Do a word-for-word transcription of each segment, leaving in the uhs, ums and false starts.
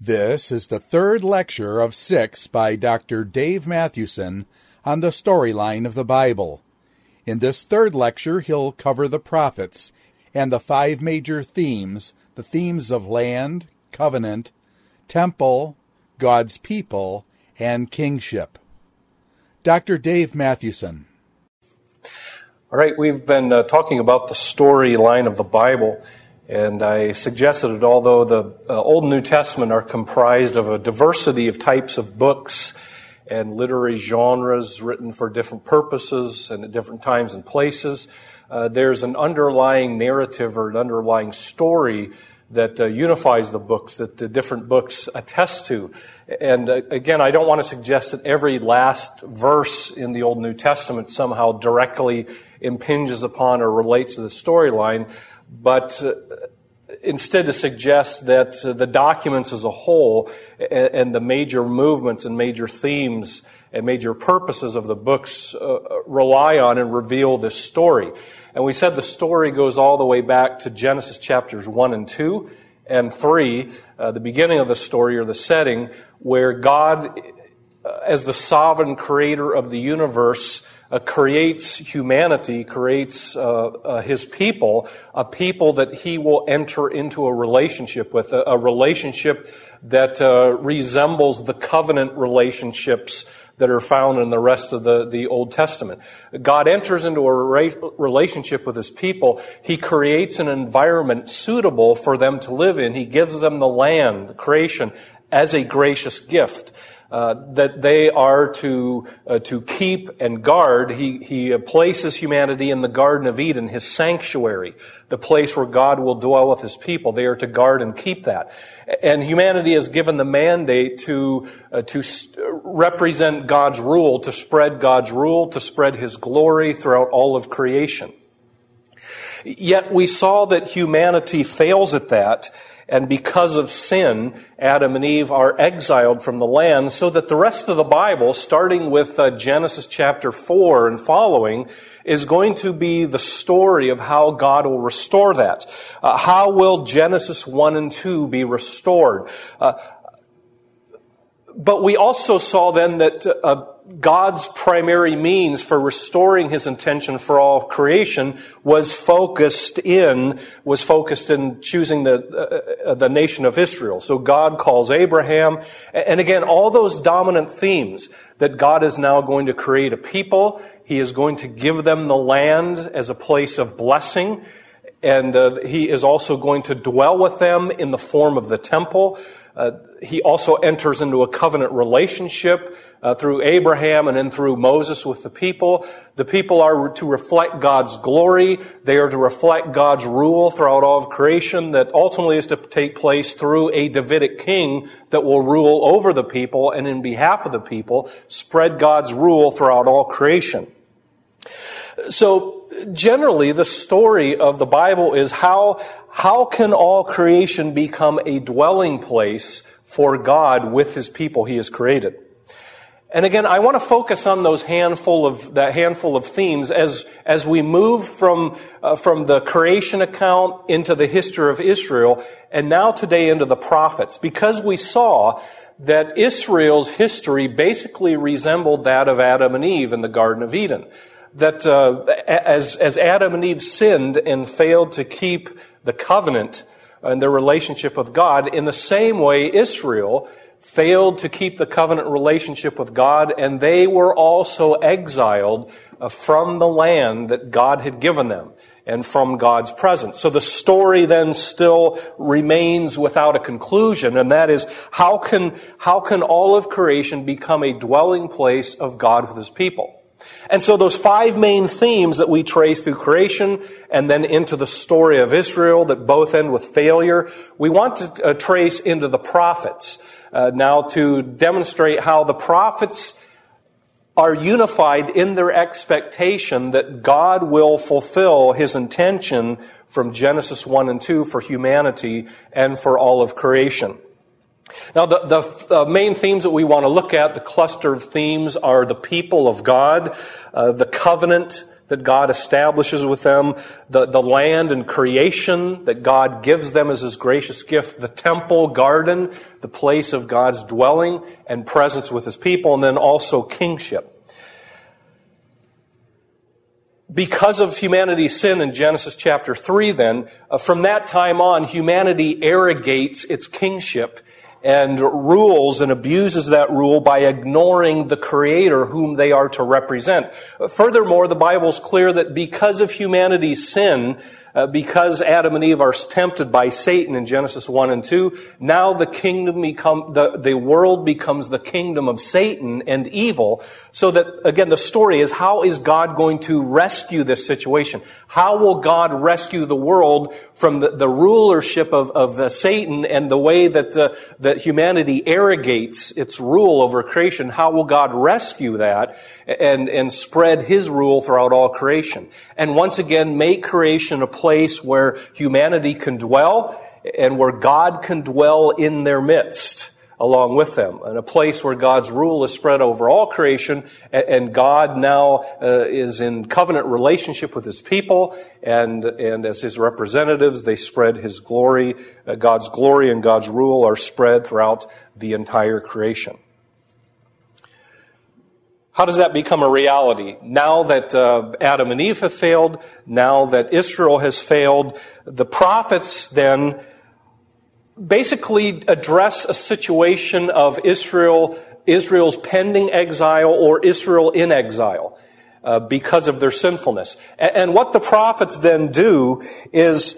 This is the third lecture of six by Doctor Dave Mathewson on the storyline of the Bible. In this third lecture, he'll cover the prophets and the five major themes, the themes of land, covenant, temple, God's people, and kingship. Doctor Dave Mathewson. All right, we've been uh, talking about the storyline of the Bible, and I suggested that although the uh, Old and New Testament are comprised of a diversity of types of books and literary genres written for different purposes and at different times and places, uh, there's an underlying narrative or an underlying story that uh, unifies the books, that the different books attest to. And uh, again, I don't want to suggest that every last verse in the Old and New Testament somehow directly impinges upon or relates to the storyline, but uh, instead to suggest that uh, the documents as a whole and, and the major movements and major themes and major purposes of the books uh, rely on and reveal this story. And we said the story goes all the way back to Genesis chapters one and two and three, uh, the beginning of the story or the setting, where God, uh, as the sovereign creator of the universe, uh, creates humanity, creates uh, uh, his people, a people that he will enter into a relationship with, a, a relationship that uh, resembles the covenant relationships that are found in the rest of the, the Old Testament. God enters into a relationship with his people. He creates an environment suitable for them to live in. He gives them the land, the creation, as a gracious gift uh, that they are to uh, to keep and guard. He, he places humanity in the Garden of Eden, his sanctuary, the place where God will dwell with his people. They are to guard and keep that. And humanity is given the mandate to uh, to represent God's rule, to spread God's rule, to spread his glory throughout all of creation. Yet we saw that humanity fails at that, and because of sin, Adam and Eve are exiled from the land, so that the rest of the Bible, starting with uh, Genesis chapter four and following, is going to be the story of how God will restore that. Uh, how will Genesis one and two be restored? Uh, but we also saw then that uh, God's primary means for restoring his intention for all creation was focused in, was focused in choosing the, uh, the nation of Israel. So God calls Abraham. And again, all those dominant themes that God is now going to create a people. He is going to give them the land as a place of blessing. And uh, he is also going to dwell with them in the form of the temple. Uh, he also enters into a covenant relationship uh, through Abraham and then through Moses with the people. The people are to reflect God's glory. They are to reflect God's rule throughout all of creation that ultimately is to take place through a Davidic king that will rule over the people and in behalf of the people spread God's rule throughout all creation. So generally, the story of the Bible is how how can all creation become a dwelling place for God with his people he has created? And again, I want to focus on those handful of that handful of themes as as we move from uh, from the creation account into the history of Israel, and now today into the prophets, because we saw that Israel's history basically resembled that of Adam and Eve in the Garden of Eden. That uh, as as Adam and Eve sinned and failed to keep the covenant and their relationship with God, in the same way Israel failed to keep the covenant relationship with God, and they were also exiled uh, from the land that God had given them and from God's presence. So the story then still remains without a conclusion, and that is how can how can all of creation become a dwelling place of God with his people? And so those five main themes that we trace through creation and then into the story of Israel that both end with failure, we want to uh, trace into the prophets uh, now to demonstrate how the prophets are unified in their expectation that God will fulfill his intention from Genesis one and two for humanity and for all of creation. Now, the, the uh, main themes that we want to look at, the cluster of themes, are the people of God, uh, the covenant, that God establishes with them, the, the land and creation that God gives them as His gracious gift, the temple, garden, the place of God's dwelling and presence with His people, and then also kingship. Because of humanity's sin in Genesis chapter three, then, uh, from that time on, humanity arrogates its kingship and rules and abuses that rule by ignoring the Creator whom they are to represent. Furthermore, the Bible's clear that because of humanity's sin, uh, because Adam and Eve are tempted by Satan in Genesis one and two, now the kingdom become, the, the world becomes the kingdom of Satan and evil. So that, again, the story is, how is God going to rescue this situation? How will God rescue the world from the, the rulership of, of uh, Satan and the way that, uh, that humanity arrogates its rule over creation? How will God rescue that and, and spread His rule throughout all creation? And once again, make creation a place where humanity can dwell and where God can dwell in their midst along with them, and a place where God's rule is spread over all creation, and God now uh, is in covenant relationship with His people, and and as His representatives, they spread His glory. Uh, God's glory and God's rule are spread throughout the entire creation. How does that become a reality? Now that uh, Adam and Eve have failed, now that Israel has failed, the prophets then basically address a situation of Israel, Israel's pending exile or Israel in exile uh, because of their sinfulness. And, and what the prophets then do is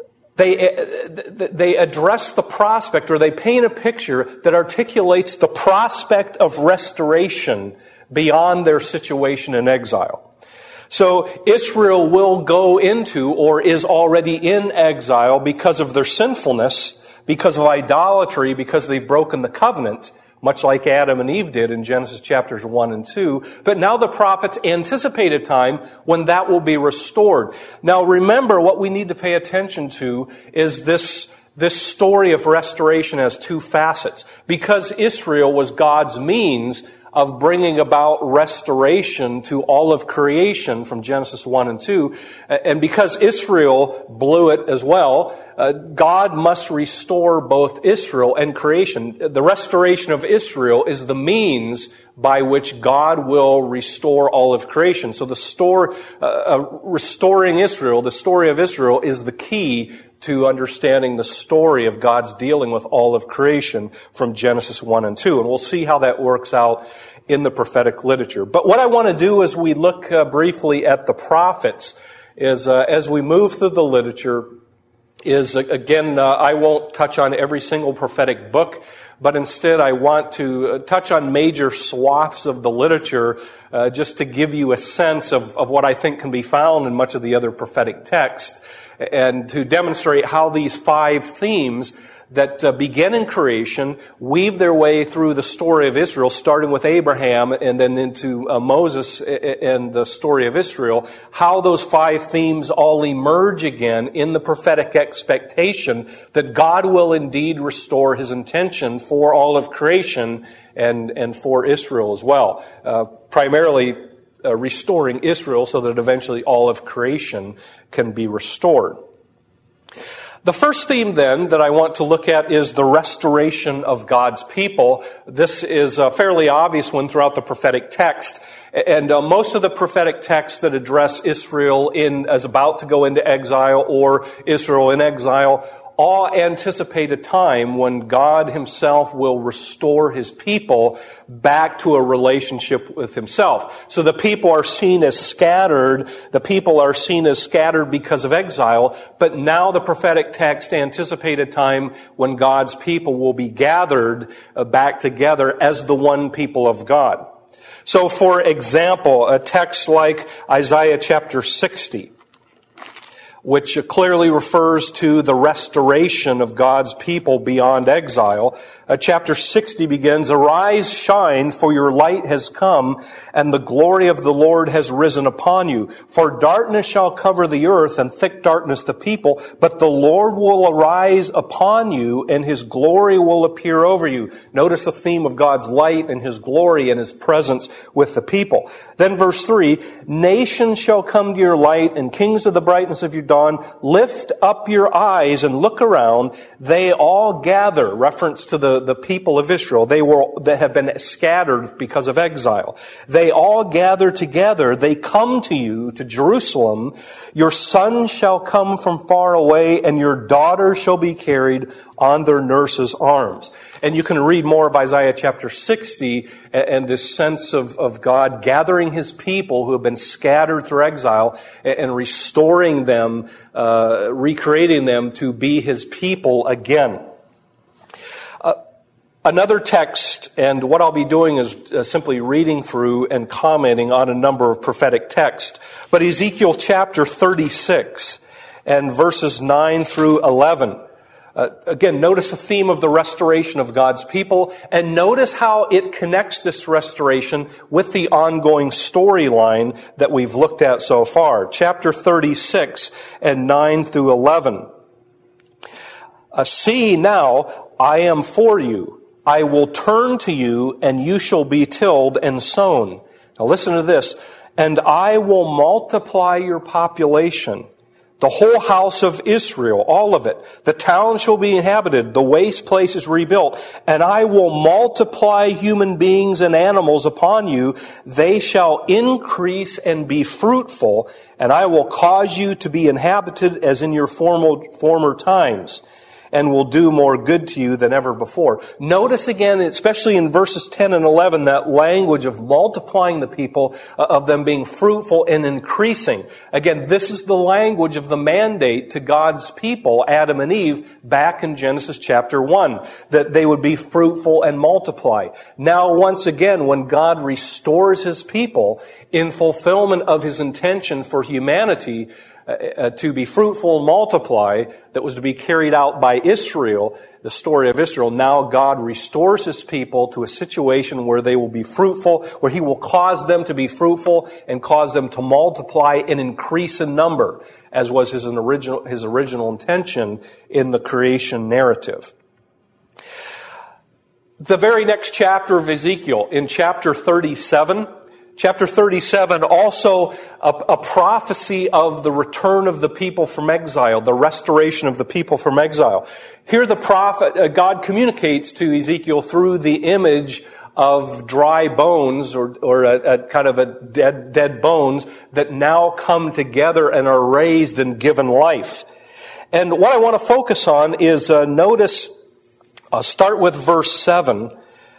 they they address the prospect, or they paint a picture that articulates the prospect of restoration beyond their situation in exile. So Israel will go into, or is already in exile because of their sinfulness, because of idolatry, because they've broken the covenant, much like Adam and Eve did in Genesis chapters one and two. But now the prophets anticipate a time when that will be restored. Now remember, what we need to pay attention to is this, this story of restoration has two facets. Because Israel was God's means of bringing about restoration to all of creation from Genesis one and two. And because Israel blew it as well, uh, God must restore both Israel and creation. The restoration of Israel is the means by which God will restore all of creation. So the store, uh, uh, restoring Israel, the story of Israel, is the key to understanding the story of God's dealing with all of creation from Genesis one and two. And we'll see how that works out in the prophetic literature. But what I want to do as we look uh, briefly at the prophets is, uh, as we move through the literature, is, uh, again, uh, I won't touch on every single prophetic book, but instead I want to uh, touch on major swaths of the literature uh, just to give you a sense of, of what I think can be found in much of the other prophetic text, and to demonstrate how these five themes that uh, begin in creation weave their way through the story of Israel, starting with Abraham and then into uh, Moses and the story of Israel, how those five themes all emerge again in the prophetic expectation that God will indeed restore His intention for all of creation and, and for Israel as well. Uh, primarily uh, restoring Israel so that eventually all of creation can be restored. The first theme, then, that I want to look at is the restoration of God's people. This is a fairly obvious one throughout the prophetic text. And uh, most of the prophetic texts that address Israel in as about to go into exile or Israel in exile all anticipate a time when God Himself will restore His people back to a relationship with Himself. So the people are seen as scattered. The people are seen as scattered because of exile. But now the prophetic text anticipate a time when God's people will be gathered back together as the one people of God. So for example, a text like Isaiah chapter sixty, which clearly refers to the restoration of God's people beyond exile. Uh, chapter sixty begins, "Arise, shine, for your light has come, and the glory of the Lord has risen upon you. For darkness shall cover the earth, and thick darkness the people, but the Lord will arise upon you, and His glory will appear over you." Notice the theme of God's light and His glory and His presence with the people. Then verse three, "Nations shall come to your light, and kings of the brightness of your dawn. Lift up your eyes and look around. They all gather," reference to the the people of Israel. They were, that have been scattered because of exile. "They all gather together. They come to you, to Jerusalem. Your sons shall come from far away, and your daughters shall be carried on their nurses' arms." And you can read more of Isaiah chapter sixty and this sense of, of God gathering His people who have been scattered through exile and restoring them, uh, recreating them to be His people again. Uh, Another text, and what I'll be doing is uh, simply reading through and commenting on a number of prophetic texts. But Ezekiel chapter thirty-six and verses nine through eleven. Uh, again, notice the theme of the restoration of God's people, and notice how it connects this restoration with the ongoing storyline that we've looked at so far. Chapter thirty-six and nine through eleven. Uh, "See now, I am for you. I will turn to you, and you shall be tilled and sown." Now listen to this. "And I will multiply your population, the whole house of Israel, all of it. The town shall be inhabited, the waste places rebuilt. And I will multiply human beings and animals upon you. They shall increase and be fruitful, and I will cause you to be inhabited as in your former, former times, and will do more good to you than ever before." Notice again, especially in verses ten and eleven, that language of multiplying the people, uh, of them being fruitful and increasing. Again, this is the language of the mandate to God's people, Adam and Eve, back in Genesis chapter one, that they would be fruitful and multiply. Now, once again, when God restores His people in fulfillment of His intention for humanity, Uh, uh, to be fruitful and multiply, that was to be carried out by Israel, the story of Israel. Now God restores His people to a situation where they will be fruitful, where He will cause them to be fruitful and cause them to multiply and increase in number, as was His original, His original intention in the creation narrative. The very next chapter of Ezekiel, in chapter thirty-seven, Chapter thirty-seven, also a, a prophecy of the return of the people from exile, the restoration of the people from exile. Here the prophet, uh, God communicates to Ezekiel through the image of dry bones, or, or a, a kind of a dead, dead bones that now come together and are raised and given life. And what I want to focus on is, uh, notice, I'll start with verse seven.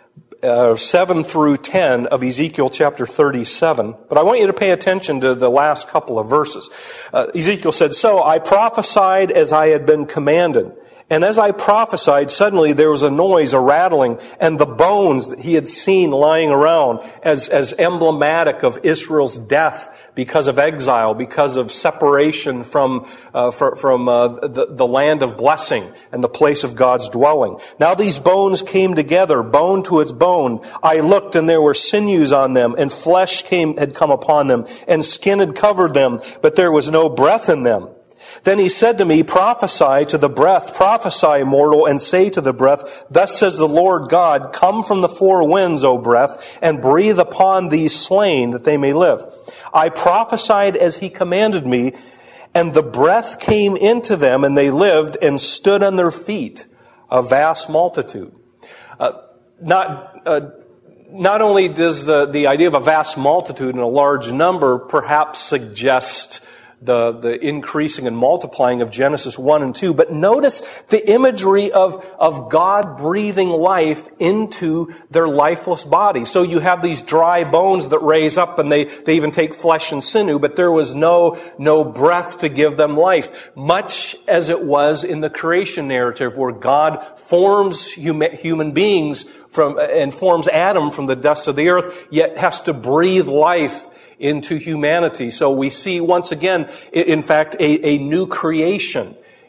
Uh, seven through ten of Ezekiel chapter thirty-seven. But I want you to pay attention to the last couple of verses. Uh, Ezekiel said, "So I prophesied as I had been commanded. And as I prophesied, suddenly there was a noise, a rattling, and the bones that he had seen lying around as, as emblematic of Israel's death because of exile, because of separation from, uh, for, from uh, the, the land of blessing and the place of God's dwelling. Now these bones came together, bone to its bone. I looked, and there were sinews on them, and flesh came had come upon them, and skin had covered them, but there was no breath in them. Then he said to me, prophesy to the breath, prophesy, mortal, and say to the breath, thus says the Lord God, come from the four winds, O breath, and breathe upon these slain, that they may live. I prophesied as he commanded me, and the breath came into them, and they lived and stood on their feet, a vast multitude. Uh, not... Uh, Not only does the, the idea of a vast multitude and a large number perhaps suggest the, the increasing and multiplying of Genesis one and two, but notice the imagery of, of God breathing life into their lifeless bodies. So you have these dry bones that raise up, and they, they even take flesh and sinew, but there was no, no breath to give them life. Much as it was in the creation narrative, where God forms human, human beings from, and forms Adam from the dust of the earth, yet has to breathe life into humanity. So we see once again, in fact, a, a new creation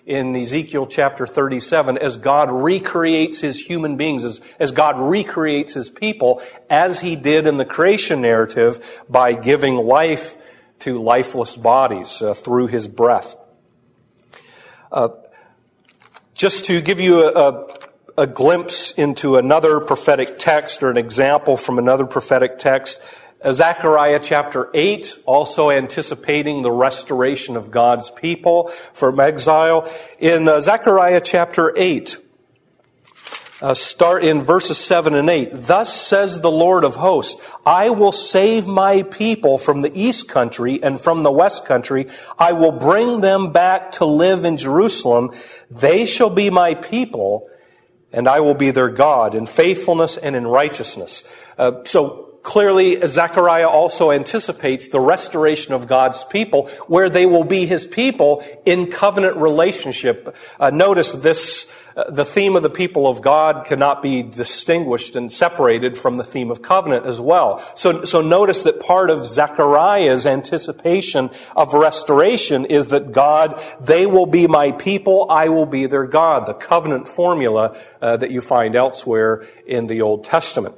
in Ezekiel chapter thirty-seven as God recreates his human beings, as, as God recreates his people, as he did in the creation narrative by giving life to lifeless bodies uh, through his breath. Uh, just to give you a, a, a glimpse into another prophetic text or an example from another prophetic text, Zechariah chapter eight, also anticipating the restoration of God's people from exile. In uh, Zechariah chapter eight, uh, start in verses seven and eight. Thus says the Lord of hosts, I will save my people from the east country and from the west country. I will bring them back to live in Jerusalem. They shall be my people, and I will be their God in faithfulness and in righteousness. Uh, so, Clearly, Zechariah also anticipates the restoration of God's people, where they will be his people in covenant relationship. Uh, notice this, uh, the theme of the people of God cannot be distinguished and separated from the theme of covenant as well. So, so notice that part of Zechariah's anticipation of restoration is that God, they will be my people, I will be their God, the covenant formula uh, that you find elsewhere in the Old Testament.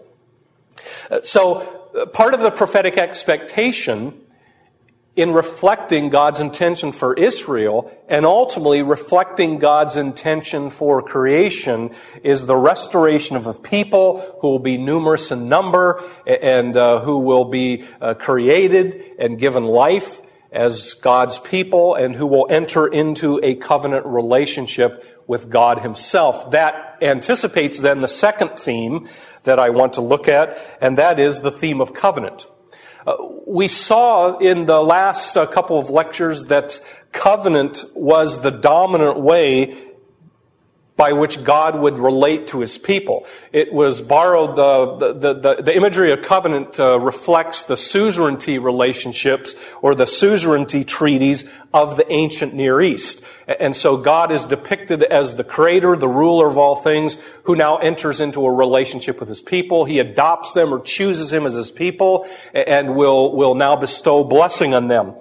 So, part of the prophetic expectation in reflecting God's intention for Israel and ultimately reflecting God's intention for creation is the restoration of a people who will be numerous in number and uh, who will be uh, created and given life as God's people and who will enter into a covenant relationship with God himself. That anticipates then the second theme that I want to look at, and that is the theme of covenant. Uh, we saw in the last uh, couple of lectures that covenant was the dominant way by which God would relate to his people. It was borrowed, uh, the, the, the, the imagery of covenant uh, reflects the suzerainty relationships or the suzerainty treaties of the ancient Near East. And so God is depicted as the creator, the ruler of all things, who now enters into a relationship with his people. He adopts them or chooses him as his people and will, will now bestow blessing on them.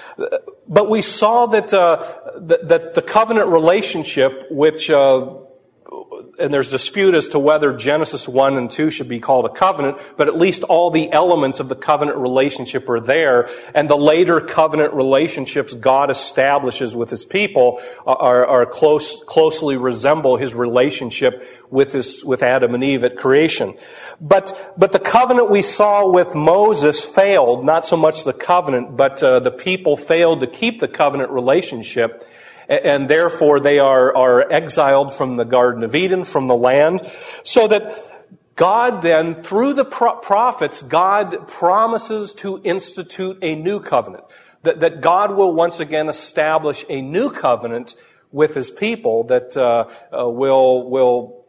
But we saw that, uh, that, that the covenant relationship, which, uh, and there's dispute as to whether Genesis one and two should be called a covenant, but at least all the elements of the covenant relationship are there, and the later covenant relationships God establishes with his people are, are close, closely resemble his relationship with his, with Adam and Eve at creation. But, but the covenant we saw with Moses failed, not so much the covenant, but uh, the people failed to keep the covenant relationship. And therefore they are, are exiled from the Garden of Eden, from the land. So that God then, through the pro- prophets, God promises to institute a new covenant. That, that God will once again establish a new covenant with his people that uh, uh, will, will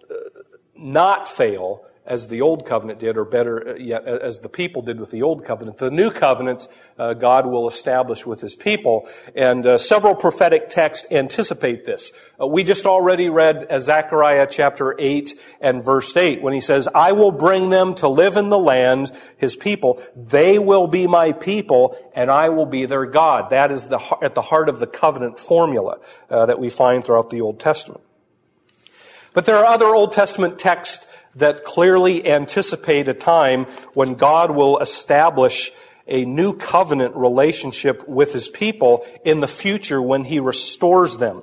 not fail as the old covenant did, or better yet, as the people did with the old covenant. The new covenant uh, God will establish with his people. And uh, several prophetic texts anticipate this. Uh, we just already read uh, Zechariah chapter eight and verse eight when he says, I will bring them to live in the land, his people. They will be my people, and I will be their God. That is the, at the heart of the covenant formula uh, that we find throughout the Old Testament. But there are other Old Testament texts that clearly anticipate a time when God will establish a new covenant relationship with his people in the future when he restores them.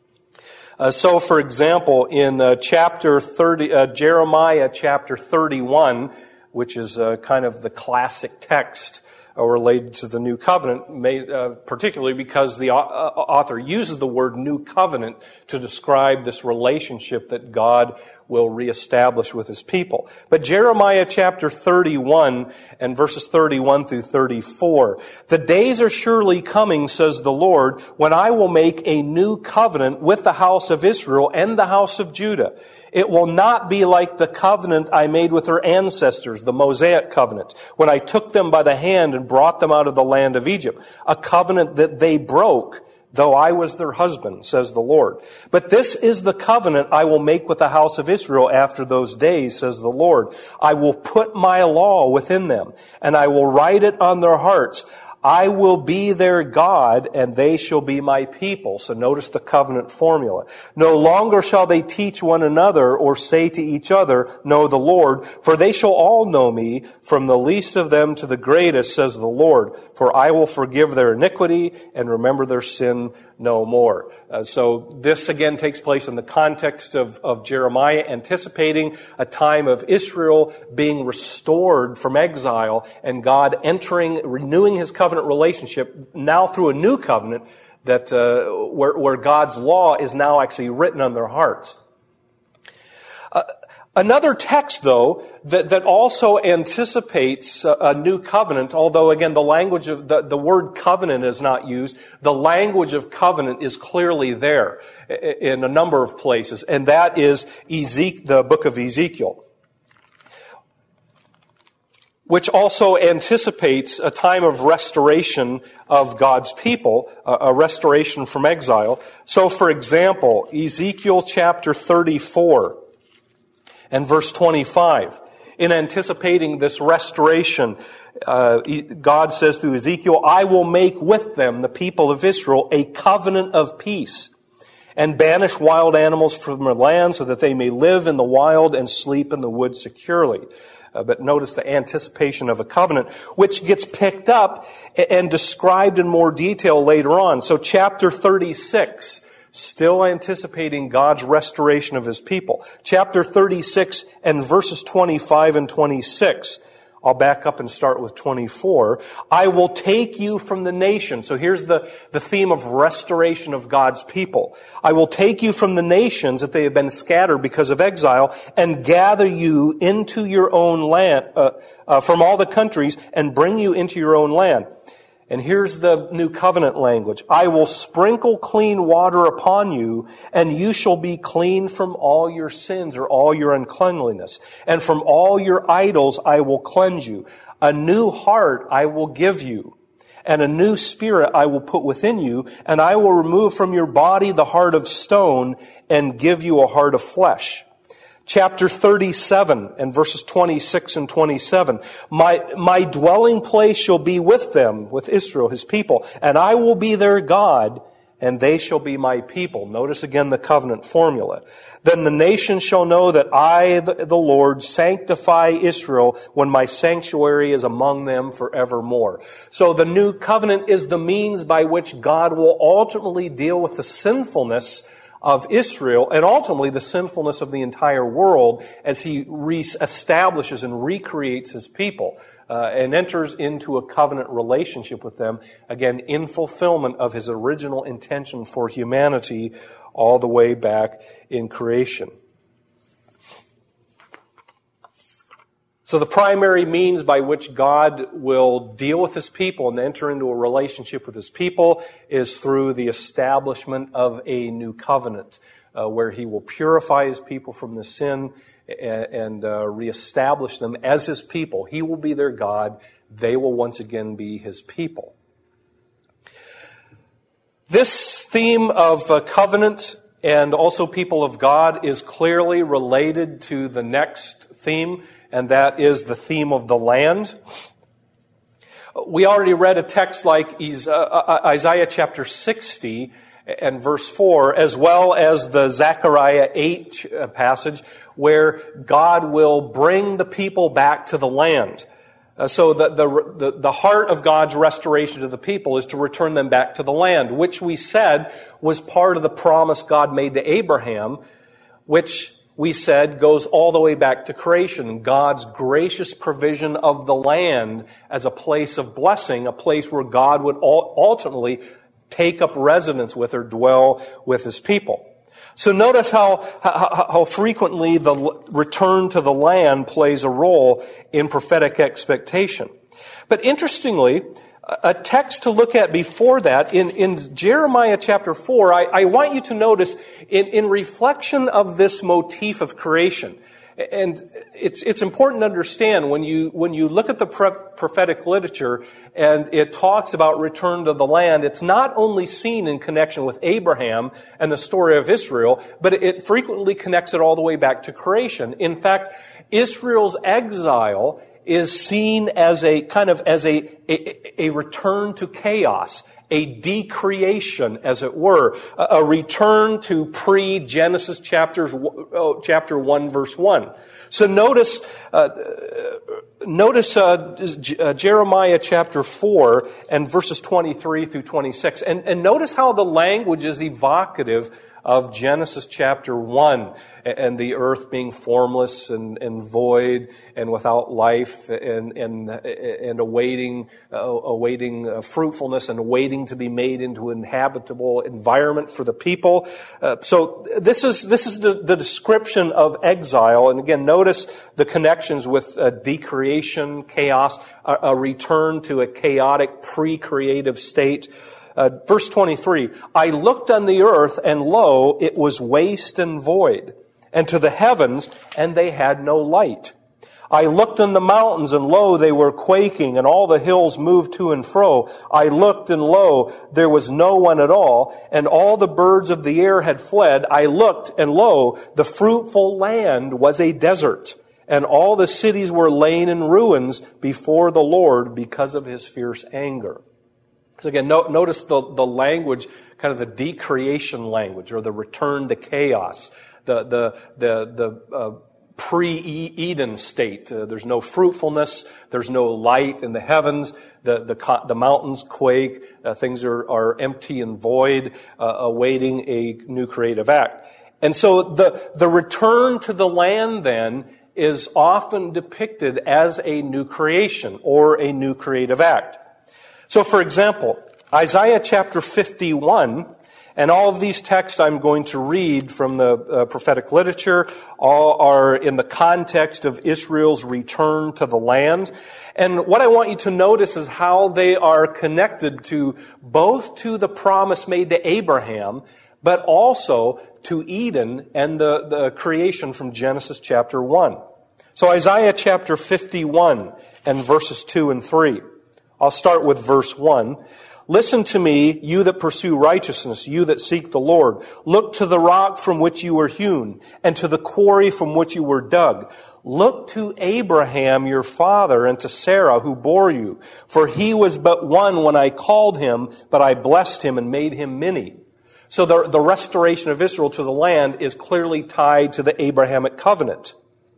Uh, so, for example, in uh, chapter thirty, uh, Jeremiah chapter thirty-one, which is uh, kind of the classic text uh, related to the new covenant, made, uh, particularly because the uh, author uses the word new covenant to describe this relationship that God will reestablish with his people. But Jeremiah chapter thirty-one and verses thirty-one through thirty-four, the days are surely coming, says the Lord, when I will make a new covenant with the house of Israel and the house of Judah. It will not be like the covenant I made with their ancestors, the Mosaic covenant, when I took them by the hand and brought them out of the land of Egypt, a covenant that they broke, though I was their husband, says the Lord. But this is the covenant I will make with the house of Israel after those days, says the Lord. I will put my law within them, and I will write it on their hearts. I will be their God, and they shall be my people. So notice the covenant formula. No longer shall they teach one another or say to each other, know the Lord, for they shall all know me, from the least of them to the greatest, says the Lord. For I will forgive their iniquity and remember their sin no more. Uh, so this again takes place in the context of, of Jeremiah anticipating a time of Israel being restored from exile and God entering, renewing his covenant relationship now through a new covenant that uh, where, where God's law is now actually written on their hearts. Uh, Another text, though, that, that also anticipates a, a new covenant, although, again, the language of, the, the word covenant is not used, the language of covenant is clearly there in a number of places, and that is Ezek, the book of Ezekiel, which also anticipates a time of restoration of God's people, a restoration from exile. So, for example, Ezekiel chapter thirty-four, and verse twenty-five, in anticipating this restoration, uh, God says through Ezekiel, I will make with them, the people of Israel, a covenant of peace, and banish wild animals from their land so that they may live in the wild and sleep in the wood securely. Uh, but notice the anticipation of a covenant, which gets picked up and described in more detail later on. So chapter thirty-six, still anticipating God's restoration of his people. Chapter thirty-six and verses twenty-five and twenty-six. I'll back up and start with twenty-four. I will take you from the nation. So here's the, the theme of restoration of God's people. I will take you from the nations that they have been scattered because of exile and gather you into your own land, uh, uh, from all the countries and bring you into your own land. And here's the new covenant language. I will sprinkle clean water upon you, and you shall be clean from all your sins or all your uncleanliness. And from all your idols I will cleanse you. A new heart I will give you, and a new spirit I will put within you, and I will remove from your body the heart of stone and give you a heart of flesh. Chapter thirty-seven and verses twenty-six and twenty-seven. My, my dwelling place shall be with them, with Israel, his people, and I will be their God, and they shall be my people. Notice again the covenant formula. Then the nations shall know that I, the, the Lord, sanctify Israel when my sanctuary is among them forevermore. So the new covenant is the means by which God will ultimately deal with the sinfulness of Israel, and ultimately the sinfulness of the entire world as he re-establishes and recreates his people uh, and enters into a covenant relationship with them, again, in fulfillment of his original intention for humanity all the way back in creation. So the primary means by which God will deal with his people and enter into a relationship with his people is through the establishment of a new covenant, uh, where he will purify his people from the sin and, and uh, reestablish them as his people. He will be their God. They will once again be his people. This theme of uh, covenant and also people of God is clearly related to the next theme, and that is the theme of the land. We already read a text like Isaiah chapter sixty and verse four, as well as the Zechariah eight passage, where God will bring the people back to the land. Uh, so the, the, the heart of God's restoration to the people is to return them back to the land, which we said was part of the promise God made to Abraham, which we said goes all the way back to creation. God's gracious provision of the land as a place of blessing, a place where God would ultimately take up residence with or dwell with his people. So notice how, how, how frequently the return to the land plays a role in prophetic expectation. But interestingly, a text to look at before that, in, in Jeremiah chapter four, I, I want you to notice in, in reflection of this motif of creation. And it's, it's important to understand when you, when you look at the prophetic literature and it talks about return to the land, it's not only seen in connection with Abraham and the story of Israel, but it frequently connects it all the way back to creation. In fact, Israel's exile is seen as a kind of as a, a, a return to chaos, a decreation, as it were, a, a return to pre-Genesis chapters, chapter one, verse one. So notice, uh, notice uh, uh, Jeremiah chapter four and verses twenty-three through twenty-six, and, and notice how the language is evocative of Genesis chapter one, and the earth being formless and, and void and without life, and and and awaiting uh, awaiting uh, fruitfulness and waiting to be made into an habitable environment for the people. Uh, so this is this is the, the description of exile, and again, notice the connections with uh, decreation, chaos, a, a return to a chaotic pre-creative state. Uh, verse twenty-three, I looked on the earth, and lo, it was waste and void, and to the heavens, and they had no light. I looked on the mountains, and lo, they were quaking, and all the hills moved to and fro. I looked, and lo, there was no one at all, and all the birds of the air had fled. I looked, and lo, the fruitful land was a desert, and all the cities were lain in ruins before the Lord because of His fierce anger. So again, no, notice the, the language, kind of the decreation language, or the return to chaos, the the the, the uh, pre-Eden state. Uh, there's no fruitfulness, there's no light in the heavens, the the, the mountains quake, uh, things are, are empty and void, uh, awaiting a new creative act. And so the the return to the land then is often depicted as a new creation or a new creative act. So, for example, Isaiah chapter fifty-one, and all of these texts I'm going to read from the uh, prophetic literature all are in the context of Israel's return to the land. And what I want you to notice is how they are connected to both to the promise made to Abraham, but also to Eden and the, the creation from Genesis chapter one. So Isaiah chapter fifty-one and verses two and three. I'll start with verse one. Listen to me, you that pursue righteousness, you that seek the Lord. Look to the rock from which you were hewn, and to the quarry from which you were dug. Look to Abraham your father, and to Sarah who bore you. For he was but one when I called him, but I blessed him and made him many. So the, the restoration of Israel to the land is clearly tied to the Abrahamic covenant.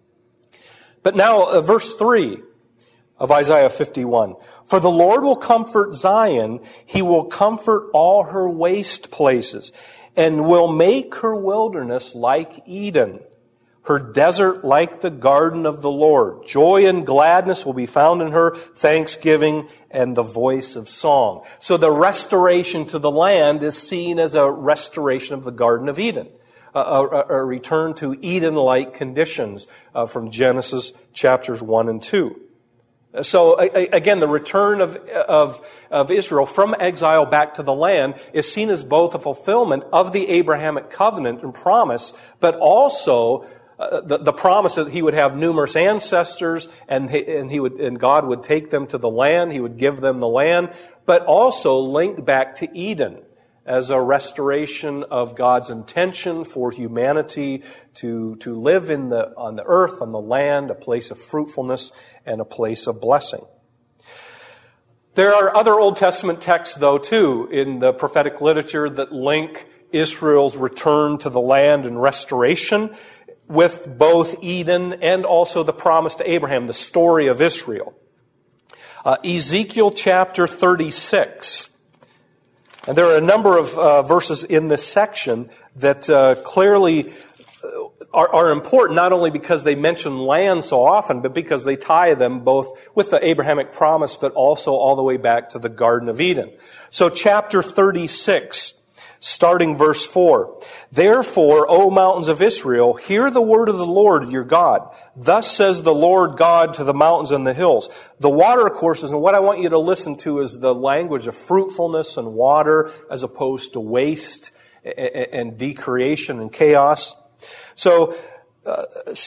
But now, uh, verse three of Isaiah fifty-one. For the Lord will comfort Zion, He will comfort all her waste places, and will make her wilderness like Eden, her desert like the garden of the Lord. Joy and gladness will be found in her, thanksgiving and the voice of song. So the restoration to the land is seen as a restoration of the Garden of Eden, a, a, a return to Eden-like conditions uh, from Genesis chapters one and two. So again, the return of, of, of Israel from exile back to the land is seen as both a fulfillment of the Abrahamic covenant and promise, but also uh, the, the promise that he would have numerous ancestors, and he, and he would and God would take them to the land, He would give them the land, but also linked back to Eden as a restoration of God's intention for humanity to, to live in the, on the earth, on the land, a place of fruitfulness and a place of blessing. There are other Old Testament texts, though, too, in the prophetic literature that link Israel's return to the land and restoration with both Eden and also the promise to Abraham, the story of Israel. Uh, Ezekiel chapter thirty-six. And there are a number of uh, verses in this section that uh, clearly are, are important, not only because they mention land so often, but because they tie them both with the Abrahamic promise, but also all the way back to the Garden of Eden. So chapter thirty-six, starting verse four. Therefore, O mountains of Israel, hear the word of the Lord your God. Thus says the Lord God to the mountains and the hills. The water courses, and what I want you to listen to is the language of fruitfulness and water as opposed to waste and decreation and chaos. So, uh,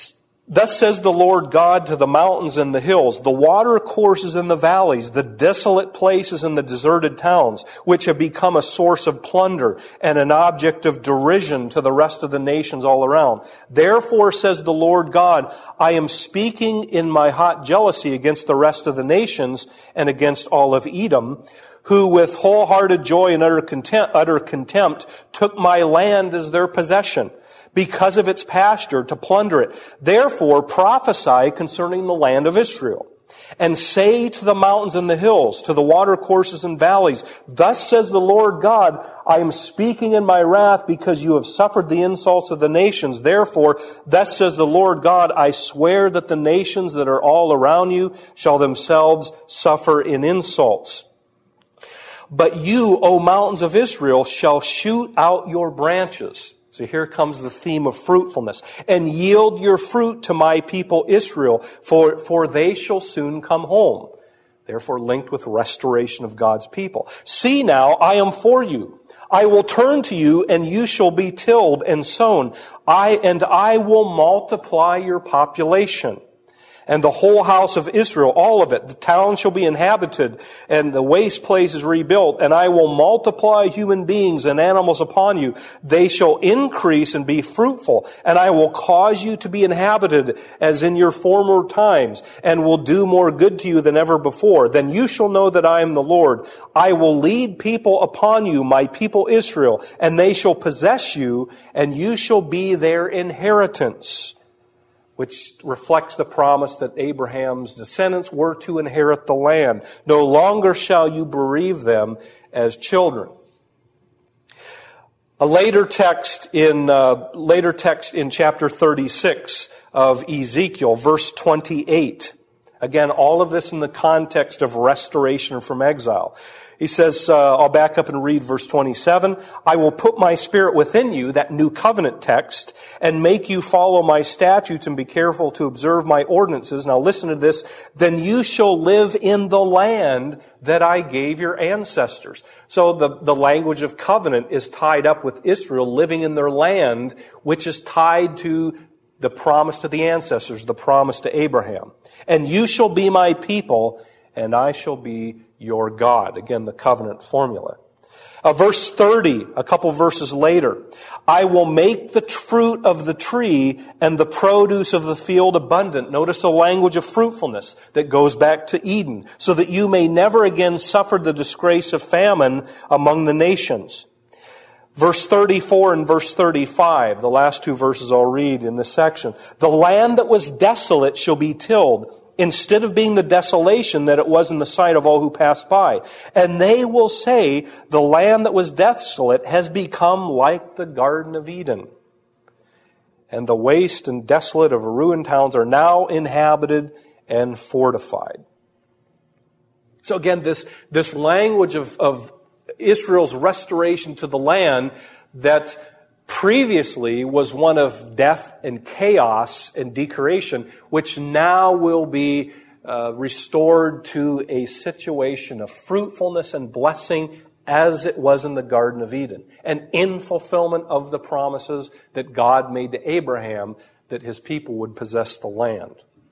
Thus says the Lord God to the mountains and the hills, the water courses in the valleys, the desolate places and the deserted towns, which have become a source of plunder and an object of derision to the rest of the nations all around. Therefore, says the Lord God, I am speaking in my hot jealousy against the rest of the nations and against all of Edom, who with wholehearted joy and utter contempt, utter contempt took my land as their possession, because of its pasture, to plunder it. Therefore prophesy concerning the land of Israel, and say to the mountains and the hills, to the water courses and valleys, thus says the Lord God, I am speaking in my wrath because you have suffered the insults of the nations. Therefore, thus says the Lord God, I swear that the nations that are all around you shall themselves suffer in insults. But you, O mountains of Israel, shall shoot out your branches. So here comes the theme of fruitfulness. And yield your fruit to my people Israel, for, for they shall soon come home. Therefore linked with restoration of God's people. See now, I am for you. I will turn to you, and you shall be tilled and sown. I, and I will multiply your population. And the whole house of Israel, all of it, the town shall be inhabited, and the waste places rebuilt, and I will multiply human beings and animals upon you. They shall increase and be fruitful, and I will cause you to be inhabited as in your former times, and will do more good to you than ever before. Then you shall know that I am the Lord. I will lead people upon you, my people Israel, and they shall possess you, and you shall be their inheritance, which reflects the promise that Abraham's descendants were to inherit the land. No longer shall you bereave them as children. A later text in uh, later text in chapter thirty-six of Ezekiel, verse twenty-eight. Again, all of this in the context of restoration from exile. He says, uh, I'll back up and read verse twenty-seven. I will put my spirit within you, that new covenant text, and make you follow my statutes and be careful to observe my ordinances. Now listen to this. Then you shall live in the land that I gave your ancestors. So the, the language of covenant is tied up with Israel living in their land, which is tied to the promise to the ancestors, the promise to Abraham. And you shall be my people, and I shall be your God. Again, the covenant formula. Uh, verse thirty, a couple verses later. I will make the fruit of the tree and the produce of the field abundant. Notice the language of fruitfulness that goes back to Eden, so that you may never again suffer the disgrace of famine among the nations. Verse thirty-four and verse thirty-five, the last two verses I'll read in this section. The land that was desolate shall be tilled, instead of being the desolation that it was in the sight of all who passed by. And they will say, the land that was desolate has become like the Garden of Eden. And the waste and desolate of ruined towns are now inhabited and fortified. So again, this, this language of, of Israel's restoration to the land that previously was one of death and chaos and decreation, which now will be uh, restored to a situation of fruitfulness and blessing as it was in the Garden of Eden, and in fulfillment of the promises that God made to Abraham that his people would possess the land.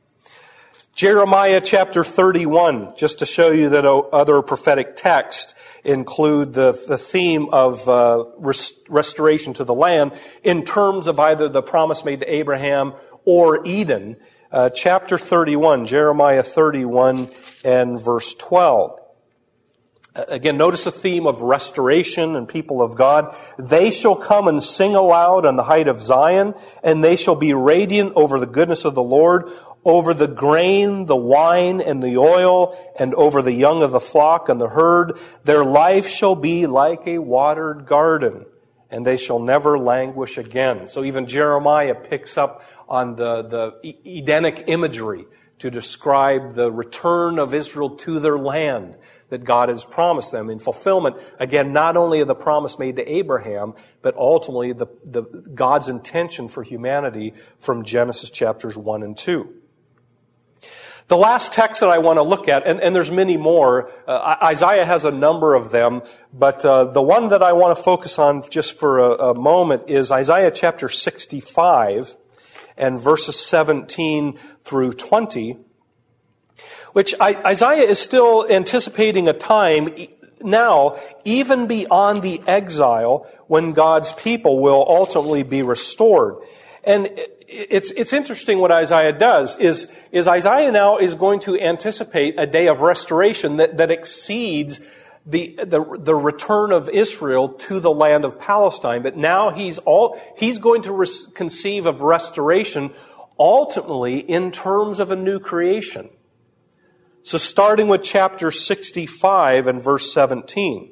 Jeremiah chapter thirty-one, just to show you that other prophetic texts include the, the theme of uh, rest, restoration to the land in terms of either the promise made to Abraham or Eden. Uh, chapter thirty-one, Jeremiah thirty-one and verse twelve. Again, notice the theme of restoration and people of God. They shall come and sing aloud on the height of Zion, and they shall be radiant over the goodness of the Lord, over the grain, the wine, and the oil, and over the young of the flock and the herd. Their life shall be like a watered garden, and they shall never languish again. So even Jeremiah picks up on the, the Edenic imagery to describe the return of Israel to their land that God has promised them in fulfillment, again, not only of the promise made to Abraham, but ultimately the, the God's intention for humanity from Genesis chapters one and two. The last text that I want to look at, and, and there's many more, uh, Isaiah has a number of them, but uh, the one that I want to focus on just for a, a moment is Isaiah chapter sixty-five. and verses seventeen through twenty, which Isaiah is still anticipating a time now, even beyond the exile, when God's people will ultimately be restored. And it's it's interesting what Isaiah does, is, is Isaiah now is going to anticipate a day of restoration that, that exceeds the, the the return of Israel to the land of Palestine. But now he's all he's going to res, conceive of restoration ultimately in terms of a new creation. So starting with chapter sixty-five and verse seventeen,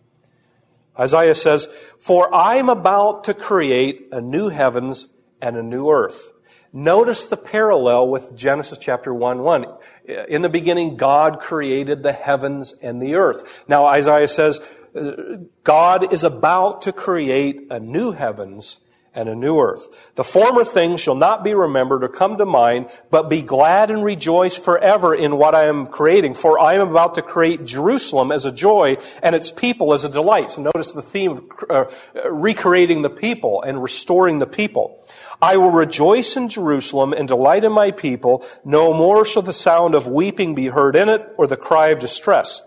Isaiah says, "For I am about to create a new heavens and a new earth." Notice the parallel with Genesis chapter one one. In the beginning, God created the heavens and the earth. Now Isaiah says, God is about to create a new heavens and a new earth. "The former things shall not be remembered or come to mind, but be glad and rejoice forever in what I am creating. For I am about to create Jerusalem as a joy and its people as a delight." So notice the theme of uh, recreating the people and restoring the people. "I will rejoice in Jerusalem and delight in my people. No more shall the sound of weeping be heard in it, or the cry of distress."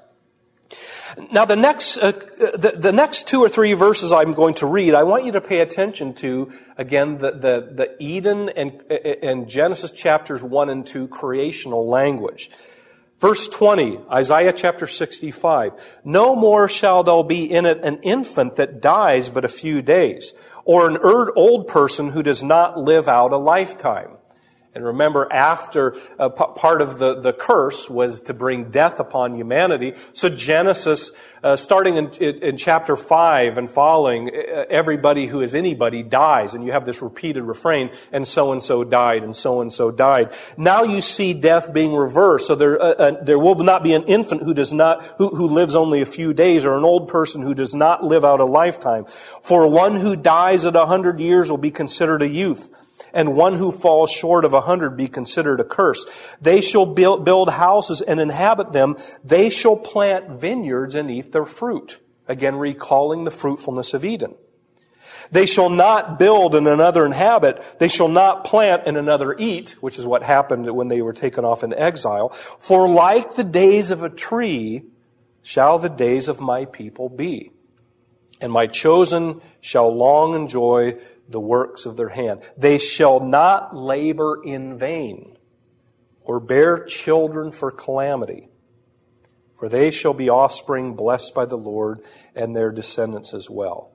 Now, the next uh, the, the next two or three verses I'm going to read, I want you to pay attention to, again, the, the, the Eden and, and Genesis chapters one and two creational language. Verse twenty, Isaiah chapter sixty-five, "No more shall there be in it an infant that dies but a few days, or an old person who does not live out a lifetime." And remember, after uh, p- part of the, the curse was to bring death upon humanity. So Genesis, uh, starting in, in, in chapter five and following, uh, everybody who is anybody dies. And you have this repeated refrain, and so-and-so died, and so-and-so died. Now you see death being reversed. So there, uh, uh, there will not be an infant who does not, who, who lives only a few days, or an old person who does not live out a lifetime. For one who dies at a hundred years will be considered a youth, and one who falls short of a hundred be considered a curse. They shall build, build houses and inhabit them. They shall plant vineyards and eat their fruit. Again, recalling the fruitfulness of Eden. They shall not build and another inhabit. They shall not plant and another eat, which is what happened when they were taken off in exile. For like the days of a tree shall the days of my people be. And my chosen shall long enjoy the works of their hand. They shall not labor in vain, or bear children for calamity. For they shall be offspring blessed by the Lord, and their descendants as well.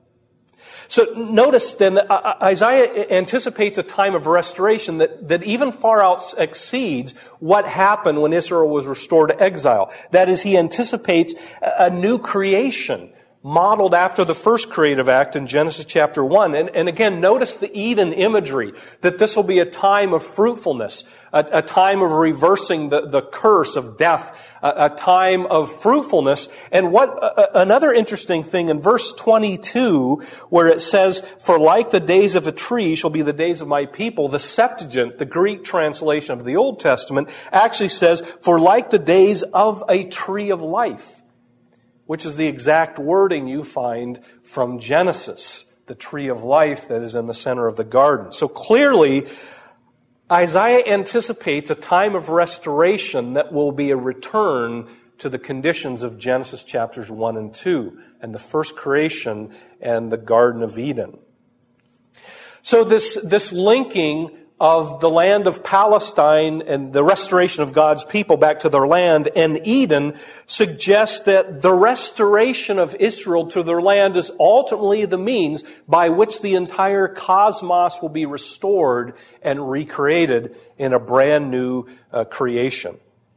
So notice then that Isaiah anticipates a time of restoration that, that even far out exceeds what happened when Israel was restored to exile. That is, he anticipates a new creation modeled after the first creative act in Genesis chapter one. And, and again, notice the Eden imagery, that this will be a time of fruitfulness, a, a time of reversing the, the curse of death, a, a time of fruitfulness. And what a, another interesting thing in verse twenty-two, where it says, "For like the days of a tree shall be the days of my people," the Septuagint, the Greek translation of the Old Testament, actually says, "For like the days of a tree of life," which is the exact wording you find from Genesis, the tree of life that is in the center of the garden. So clearly, Isaiah anticipates a time of restoration that will be a return to the conditions of Genesis chapters one and two, and the first creation and the Garden of Eden. So this, this linking of the land of Palestine and the restoration of God's people back to their land and Eden suggests that the restoration of Israel to their land is ultimately the means by which the entire cosmos will be restored and recreated in a brand new uh, creation.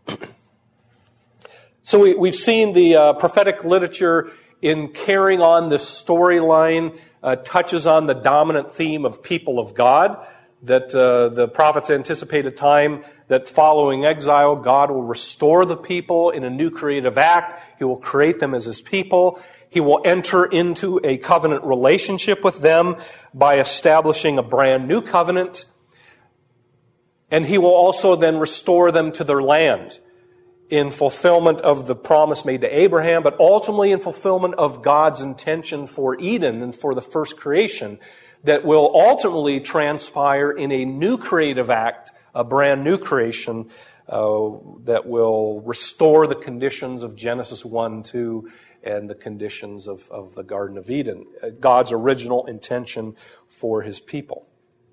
So we, we've seen the uh, prophetic literature in carrying on this storyline uh, touches on the dominant theme of people of God. That uh, the prophets anticipate a time that following exile, God will restore the people in a new creative act. He will create them as His people. He will enter into a covenant relationship with them by establishing a brand new covenant. And He will also then restore them to their land in fulfillment of the promise made to Abraham, but ultimately in fulfillment of God's intention for Eden and for the first creation, that will ultimately transpire in a new creative act, a brand new creation uh, that will restore the conditions of Genesis one, two, and the conditions of, of the Garden of Eden, God's original intention for His people.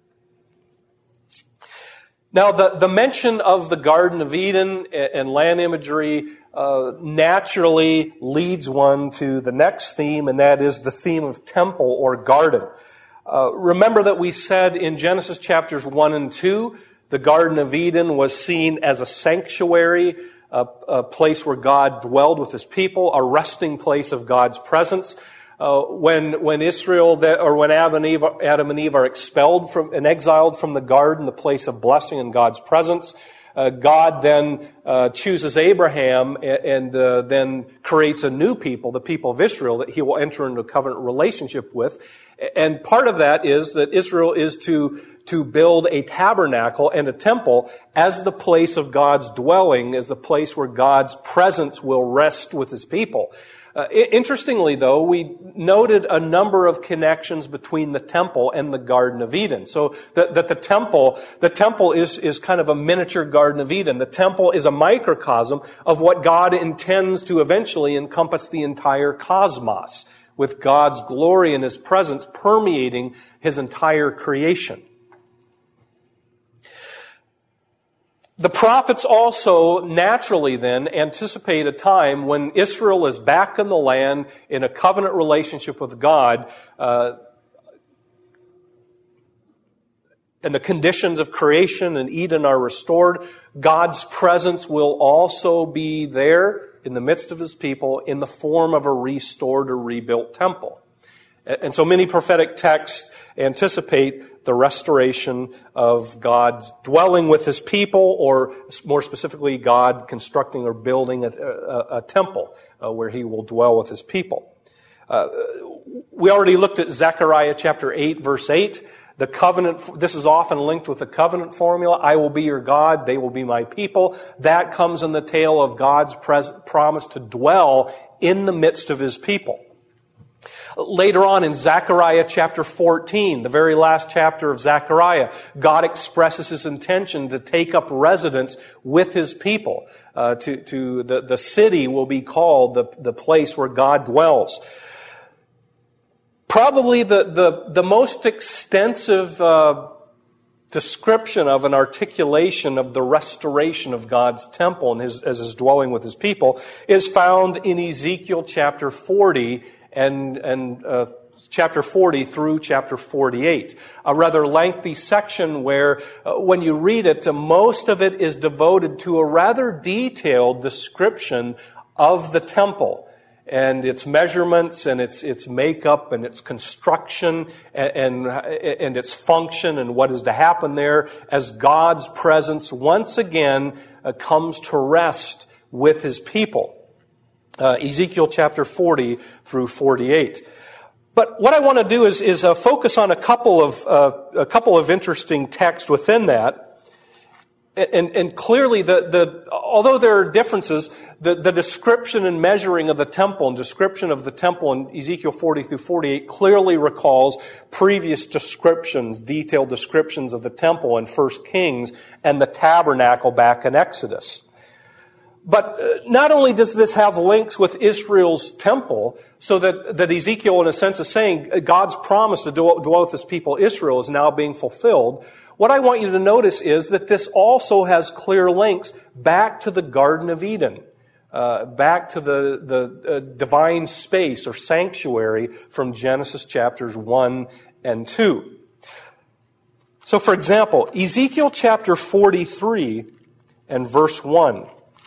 Now, the, the mention of the Garden of Eden and land imagery uh, naturally leads one to the next theme, and that is the theme of temple or garden. Uh, remember that we said in Genesis chapters one and two, the Garden of Eden was seen as a sanctuary, a, a place where God dwelled with His people, a resting place of God's presence. Uh, when when Israel that, or when Adam and Eve, Adam and Eve are expelled from and exiled from the garden, the place of blessing and God's presence, uh, God then uh, chooses Abraham and, and uh, then creates a new people, the people of Israel, that He will enter into a covenant relationship with. And part of that is that Israel is to to build a tabernacle and a temple as the place of God's dwelling, as the place where God's presence will rest with His people. Uh, interestingly, though, we noted a number of connections between the temple and the Garden of Eden. So that, that the temple, the temple is, is kind of a miniature Garden of Eden. The temple is a microcosm of what God intends to eventually encompass the entire cosmos, with God's glory and His presence permeating His entire creation. The prophets also naturally then anticipate a time when Israel is back in the land in a covenant relationship with God, uh, and the conditions of creation in Eden are restored. God's presence will also be there in the midst of His people in the form of a restored or rebuilt temple. And so many prophetic texts anticipate the restoration of God's dwelling with His people, or more specifically, God constructing or building a, a, a temple uh, where He will dwell with His people. Uh, we already looked at Zechariah chapter eight, verse eight. The covenant, this is often linked with the covenant formula. I will be your God, they will be my people. That comes in the tail of God's pres- promise to dwell in the midst of His people. Later on in Zechariah chapter fourteen, the very last chapter of Zechariah, God expresses His intention to take up residence with His people. Uh, to, to the, the city will be called the, the place where God dwells. Probably the, the, the most extensive uh, description of an articulation of the restoration of God's temple and his, as His dwelling with His people is found in Ezekiel chapter forty and, and uh, chapter forty through chapter forty-eight. A rather lengthy section where, uh, when you read it, uh, most of it is devoted to a rather detailed description of the temple and its measurements and its its makeup and its construction and, and, and its function and what is to happen there as God's presence once again uh, comes to rest with His people. Uh, Ezekiel chapter forty through forty-eight. But what I want to do is, is uh, focus on a couple of uh, a couple of interesting texts within that. And, and clearly, the, the although there are differences, the, the description and measuring of the temple and description of the temple in Ezekiel forty through forty-eight clearly recalls previous descriptions, detailed descriptions of the temple in First Kings and the tabernacle back in Exodus. But not only does this have links with Israel's temple, so that, that Ezekiel, in a sense, is saying God's promise to dwell with His people Israel is now being fulfilled. What I want you to notice is that this also has clear links back to the Garden of Eden, uh, back to the, the uh, divine space or sanctuary from Genesis chapters one and two. So, for example, Ezekiel chapter forty-three and verse one.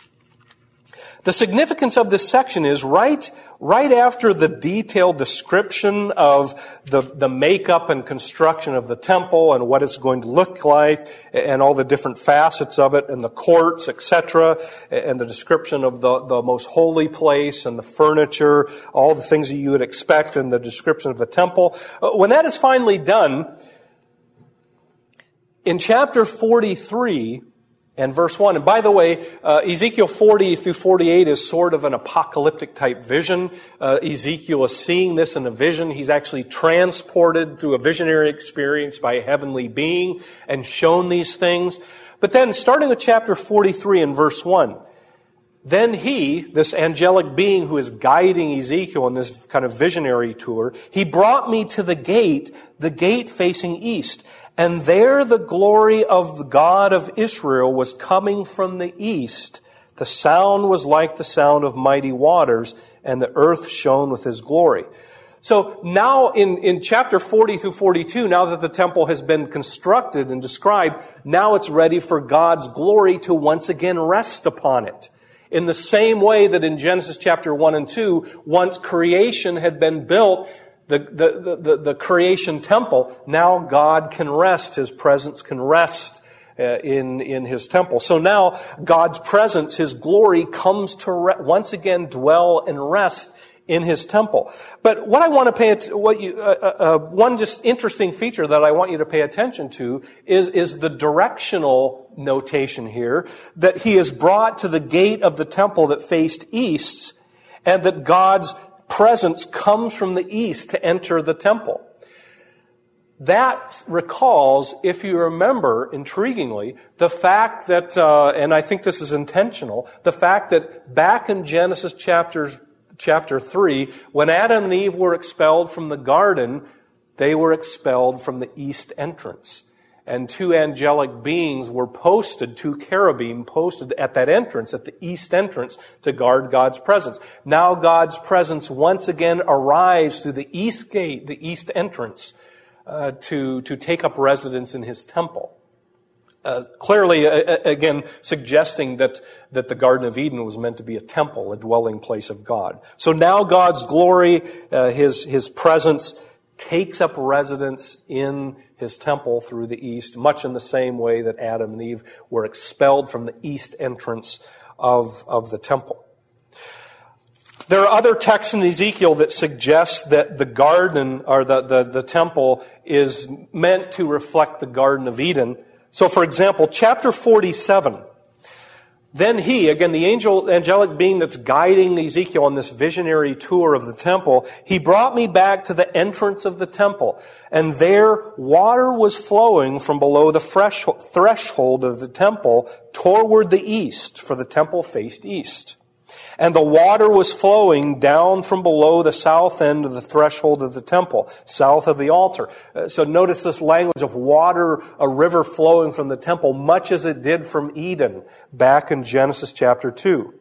The significance of this section is right, right after the detailed description of the, the makeup and construction of the temple and what it's going to look like and all the different facets of it and the courts, et cetera, and the description of the, the most holy place and the furniture, all the things that you would expect in the description of the temple. When that is finally done, in chapter forty-three, and verse one. And by the way, uh, Ezekiel forty through forty-eight is sort of an apocalyptic type vision. Uh, Ezekiel is seeing this in a vision. He's actually transported through a visionary experience by a heavenly being and shown these things. But then, starting with chapter forty-three and verse one, then he, this angelic being who is guiding Ezekiel on this kind of visionary tour, he brought me to the gate, the gate facing east. And there the glory of the God of Israel was coming from the east. The sound was like the sound of mighty waters, and the earth shone with his glory. So now in, in chapter forty through forty-two, now that the temple has been constructed and described, now it's ready for God's glory to once again rest upon it. In the same way that in Genesis chapter one and two, once creation had been built, The, the, the, the creation temple, now God can rest, His presence can rest uh, in, in His temple. So now God's presence, His glory comes to re- once again dwell and rest in His temple. But what I want to pay, att- what you, uh, uh, one just interesting feature that I want you to pay attention to is, is the directional notation here, that He is brought to the gate of the temple that faced east, and that God's presence comes from the east to enter the temple. That recalls, if you remember, intriguingly, the fact that, uh, and I think this is intentional, the fact that back in Genesis chapters, chapter three, when Adam and Eve were expelled from the garden, they were expelled from the east entrance. And two angelic beings were posted, two cherubim posted at that entrance, at the east entrance, to guard God's presence. Now God's presence once again arrives through the east gate, the east entrance, uh, to, to take up residence in His temple. Uh, clearly, uh, again, suggesting that, that the Garden of Eden was meant to be a temple, a dwelling place of God. So now God's glory, uh, His, His presence, takes up residence in His temple through the east, much in the same way that Adam and Eve were expelled from the east entrance of, of the temple. There are other texts in Ezekiel that suggest that the garden, or the, the, the temple, is meant to reflect the Garden of Eden. So, for example, chapter forty-seven, then he, again, the angel, angelic being that's guiding Ezekiel on this visionary tour of the temple, he brought me back to the entrance of the temple. And there water was flowing from below the fresh, threshold of the temple toward the east, for the temple faced east. And the water was flowing down from below the south end of the threshold of the temple, south of the altar. Uh, so notice this language of water, a river flowing from the temple, much as it did from Eden, back in Genesis chapter two.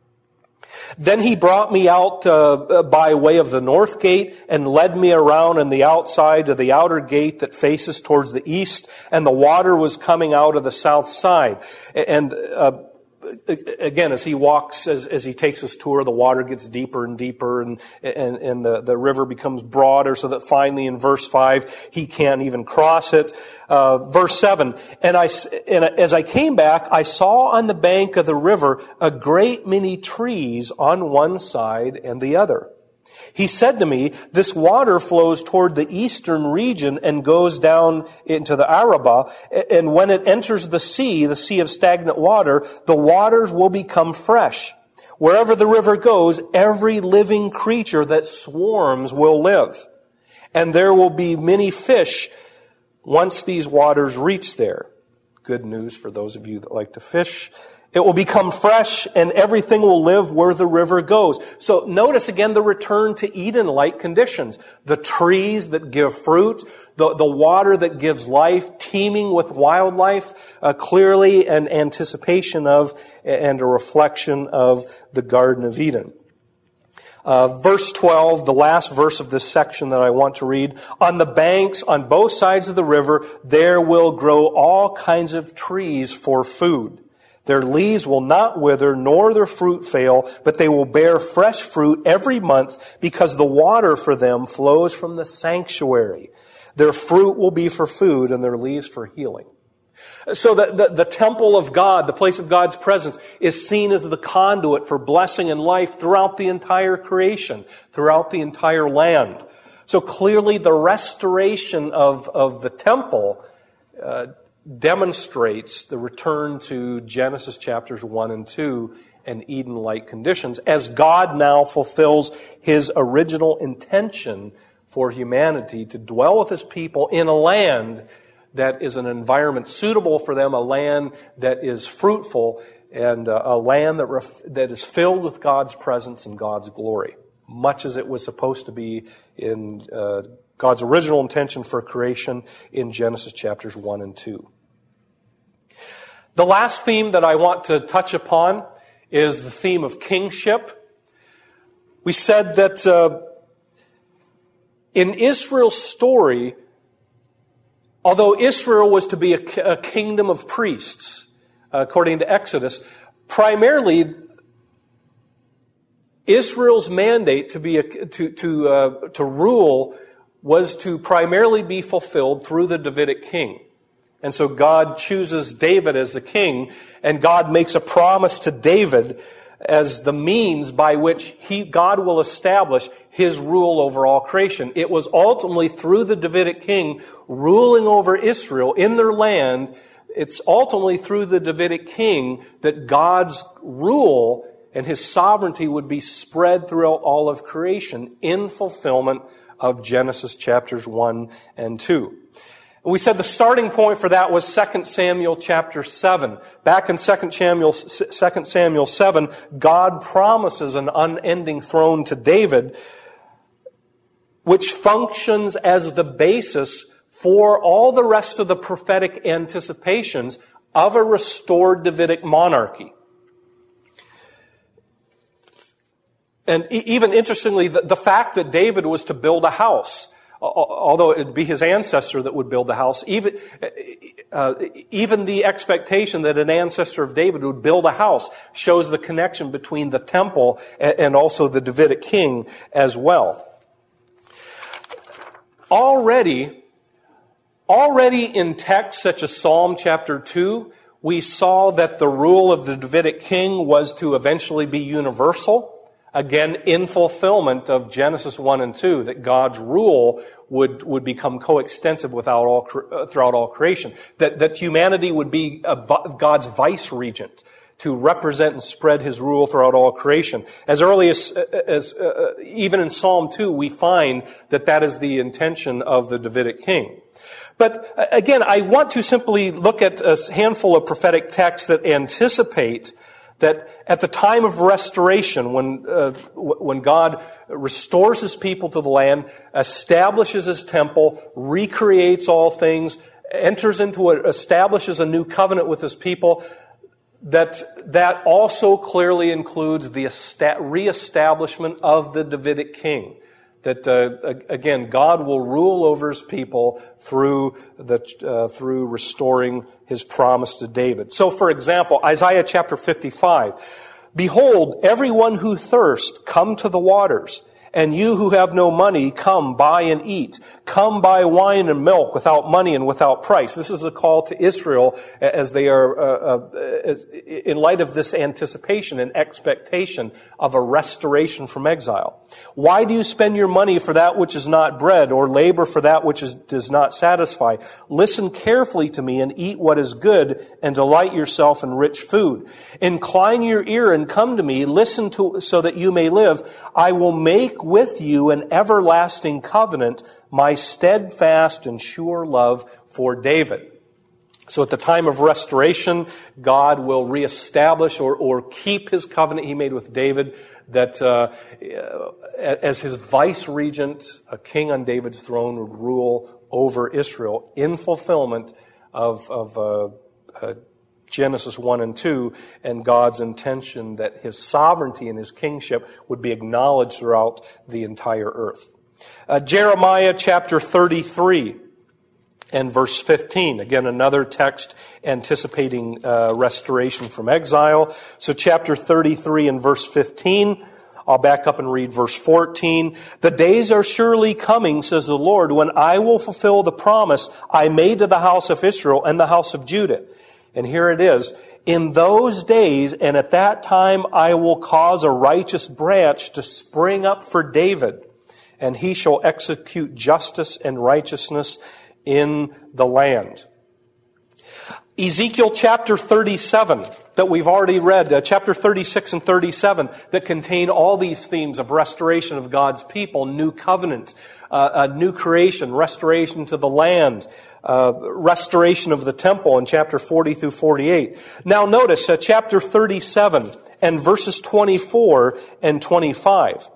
Then he brought me out uh, by way of the north gate and led me around on the outside to the outer gate that faces towards the east, and the water was coming out of the south side. And uh, Again, as he walks, as, as he takes his tour, the water gets deeper and deeper, and, and, and the, the river becomes broader, so that finally in verse five, he can't even cross it. Uh, verse seven, and, I, and as I came back, I saw on the bank of the river a great many trees on one side and the other. He said to me, this water flows toward the eastern region and goes down into the Arabah. And when it enters the sea, the sea of stagnant water, the waters will become fresh. Wherever the river goes, every living creature that swarms will live. And there will be many fish once these waters reach there. Good news for those of you that like to fish. It will become fresh, and everything will live where the river goes. So notice again the return to Eden-like conditions. The trees that give fruit, the, the water that gives life, teeming with wildlife, uh, clearly an anticipation of and a reflection of the Garden of Eden. Uh, verse twelve, the last verse of this section that I want to read. On the banks, on both sides of the river, there will grow all kinds of trees for food. Their leaves will not wither, nor their fruit fail, but they will bear fresh fruit every month, because the water for them flows from the sanctuary. Their fruit will be for food, and their leaves for healing. So the, the, the temple of God, the place of God's presence, is seen as the conduit for blessing and life throughout the entire creation, throughout the entire land. So clearly the restoration of, of the temple uh, demonstrates the return to Genesis chapters one and two and Eden-like conditions as God now fulfills His original intention for humanity to dwell with His people in a land that is an environment suitable for them, a land that is fruitful, and uh, a land that ref- that is filled with God's presence and God's glory, much as it was supposed to be in uh, God's original intention for creation in Genesis chapters one and two. The last theme that I want to touch upon is the theme of kingship. We said that uh, in Israel's story, although Israel was to be a, a kingdom of priests, uh, according to Exodus, primarily Israel's mandate to be a, to to uh, to rule was to primarily be fulfilled through the Davidic king. And so God chooses David as the king, and God makes a promise to David as the means by which he, God will establish His rule over all creation. It was ultimately through the Davidic king ruling over Israel in their land. It's ultimately through the Davidic king that God's rule and His sovereignty would be spread throughout all of creation in fulfillment of Genesis chapters one and two. We said the starting point for that was Second Samuel chapter seven. Back in Second Samuel, Second Samuel seven, God promises an unending throne to David, which functions as the basis for all the rest of the prophetic anticipations of a restored Davidic monarchy. And even interestingly, the, the fact that David was to build a house, although it would be his ancestor that would build the house, even, uh, even the expectation that an ancestor of David would build a house shows the connection between the temple and also the Davidic king as well. Already, already in texts such as Psalm chapter two, we saw that the rule of the Davidic king was to eventually be universal. Again, in fulfillment of Genesis one and two, that God's rule would, would become coextensive without all, uh, throughout all creation. That, that humanity would be a, God's vice-regent to represent and spread His rule throughout all creation. As early as, as uh, even in Psalm two, we find that that is the intention of the Davidic king. But again, I want to simply look at a handful of prophetic texts that anticipate that at the time of restoration, when uh, when God restores His people to the land, establishes His temple, recreates all things, enters into a, establishes a new covenant with His people, that that also clearly includes the esta- reestablishment of the Davidic king. That uh, again, God will rule over His people through the uh, through restoring His promise to David. So, for example, Isaiah chapter fifty-five: "Behold, everyone who thirsts, come to the waters. And you who have no money, come buy and eat. Come buy wine and milk without money and without price." This is a call to Israel as they are, uh, uh, as, in light of this anticipation and expectation of a restoration from exile. "Why do you spend your money for that which is not bread, or labor for that which is, does not satisfy? Listen carefully to me and eat what is good, and delight yourself in rich food. Incline your ear and come to me. Listen to so that you may live. I will make with you an everlasting covenant, my steadfast and sure love for David." So at the time of restoration, God will reestablish or, or keep His covenant He made with David, that uh, as His vice-regent, a king on David's throne would rule over Israel in fulfillment of, of uh, uh, Genesis one and two, and God's intention that His sovereignty and His kingship would be acknowledged throughout the entire earth. Uh, Jeremiah chapter thirty-three and verse fifteen. Again, another text anticipating uh, restoration from exile. So chapter thirty-three and verse fifteen. I'll back up and read verse fourteen. "The days are surely coming, says the Lord, when I will fulfill the promise I made to the house of Israel and the house of Judah." And here it is: "In those days and at that time I will cause a righteous branch to spring up for David, and he shall execute justice and righteousness in the land." Ezekiel chapter thirty-seven that we've already read, uh, chapter thirty-six and thirty-seven, that contain all these themes of restoration of God's people, new covenant, uh, a new creation, restoration to the land, uh, restoration of the temple in chapter forty through forty-eight. Now notice uh, chapter thirty-seven and verses twenty-four and twenty-five.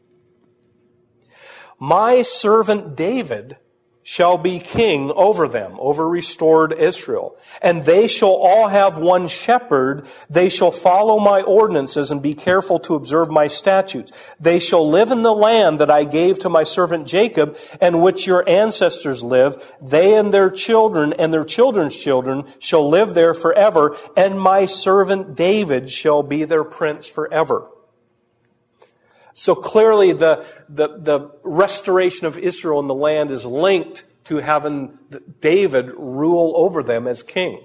My servant David shall be king over them, over restored Israel. And they shall all have one shepherd. They shall follow my ordinances and be careful to observe my statutes. They shall live in the land that I gave to my servant Jacob, and which your ancestors live. They and their children and their children's children shall live there forever, and my servant David shall be their prince forever. So clearly the, the, the restoration of Israel in the land is linked to having David rule over them as king.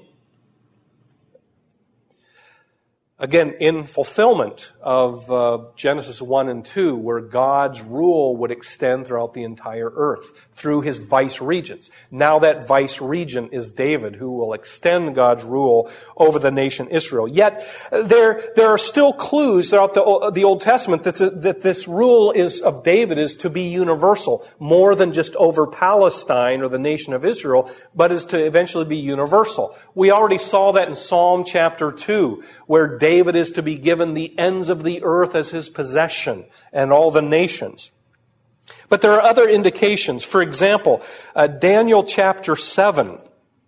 Again, in fulfillment of uh, Genesis one and two, where God's rule would extend throughout the entire earth through his vice-regents. Now that vice-regent is David, who will extend God's rule over the nation Israel. Yet, there, there are still clues throughout the, the Old Testament that, that this rule is, of David is to be universal, more than just over Palestine or the nation of Israel, but is to eventually be universal. We already saw that in Psalm chapter two, where David is to be given the ends of the earth as his possession, and all the nations. But there are other indications. For example, uh, Daniel chapter seven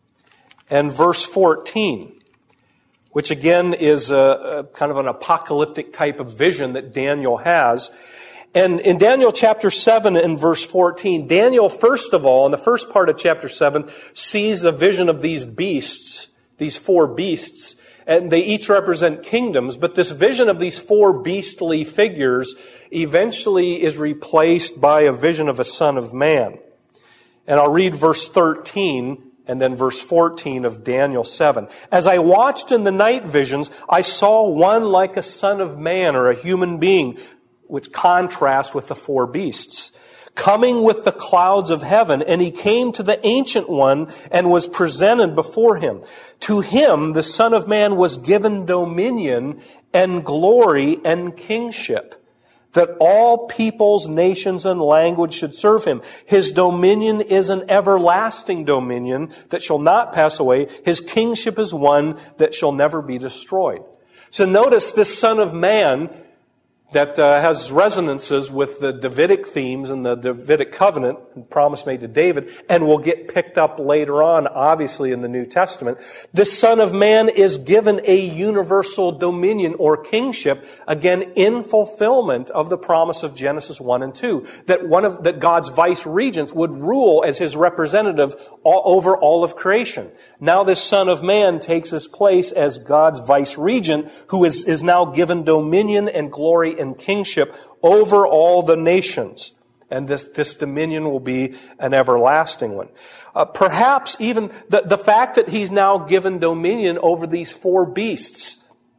and verse fourteen, which again is a, a kind of an apocalyptic type of vision that Daniel has. And in Daniel chapter seven and verse fourteen, Daniel, first of all, in the first part of chapter seven, sees the vision of these beasts, these four beasts, and they each represent kingdoms, but this vision of these four beastly figures eventually is replaced by a vision of a son of man. And I'll read verse thirteen and then verse fourteen of Daniel seven. As I watched in the night visions, I saw one like a son of man, or a human being, which contrasts with the four beasts, coming with the clouds of heaven, and he came to the Ancient One and was presented before him. To him, the Son of Man was given dominion and glory and kingship, that all peoples, nations, and language should serve him. His dominion is an everlasting dominion that shall not pass away. His kingship is one that shall never be destroyed. So notice this Son of Man that uh, has resonances with the Davidic themes and the Davidic covenant and promise made to David, and will get picked up later on, obviously, in the New Testament. This Son of Man is given a universal dominion or kingship, again, in fulfillment of the promise of Genesis one and two, that one of that God's vice-regents would rule as his representative all, over all of creation. Now this Son of Man takes his place as God's vice-regent, who is, is now given dominion and glory and kingship over all the nations. And this, this dominion will be an everlasting one. Uh, perhaps even the, the fact that he's now given dominion over these four beasts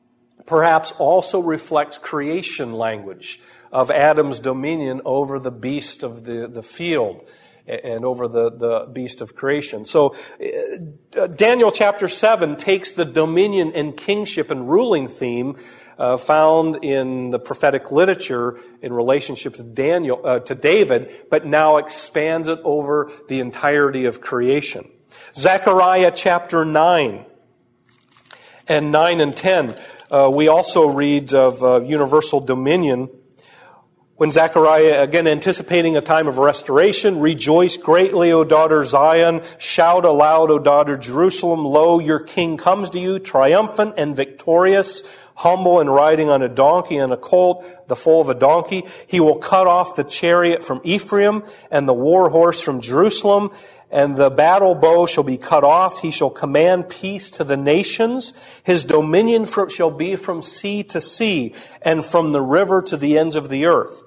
perhaps also reflects creation language of Adam's dominion over the beast of the, the field and over the, the beast of creation. So uh, Daniel chapter seven takes the dominion and kingship and ruling theme Uh, found in the prophetic literature in relationship to Daniel, uh, to David, but now expands it over the entirety of creation. Zechariah chapter nine and nine and ten, uh, we also read of uh, universal dominion. When Zechariah, again anticipating a time of restoration, rejoice greatly, O daughter Zion, shout aloud, O daughter Jerusalem, lo, your king comes to you, triumphant and victorious, humble and riding on a donkey and a colt, the foal of a donkey. He will cut off the chariot from Ephraim and the war horse from Jerusalem, and the battle bow shall be cut off. He shall command peace to the nations. His dominion from, shall be from sea to sea and from the river to the ends of the earth.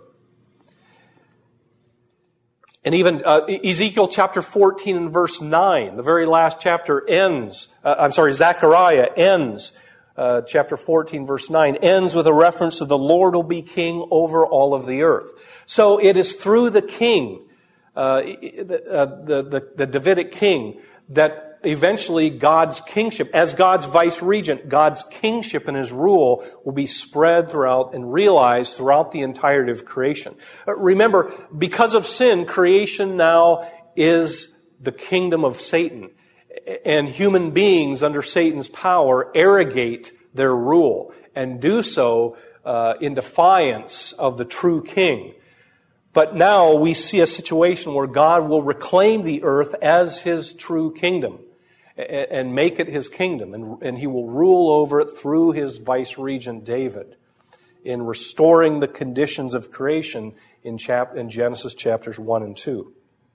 And even uh, Ezekiel chapter fourteen and verse nine, the very last chapter ends, uh, I'm sorry, Zechariah ends Uh, chapter fourteen, verse nine, ends with a reference to the Lord will be king over all of the earth. So it is through the king, uh, the, uh, the, the, the Davidic king, that eventually God's kingship, as God's vice regent, God's kingship and his rule will be spread throughout and realized throughout the entirety of creation. Remember, because of sin, creation now is the kingdom of Satan. And human beings under Satan's power arrogate their rule and do so uh, in defiance of the true king. But now we see a situation where God will reclaim the earth as his true kingdom and make it his kingdom. And, and he will rule over it through his vice-regent David in restoring the conditions of creation in, chap- in Genesis chapters one and two.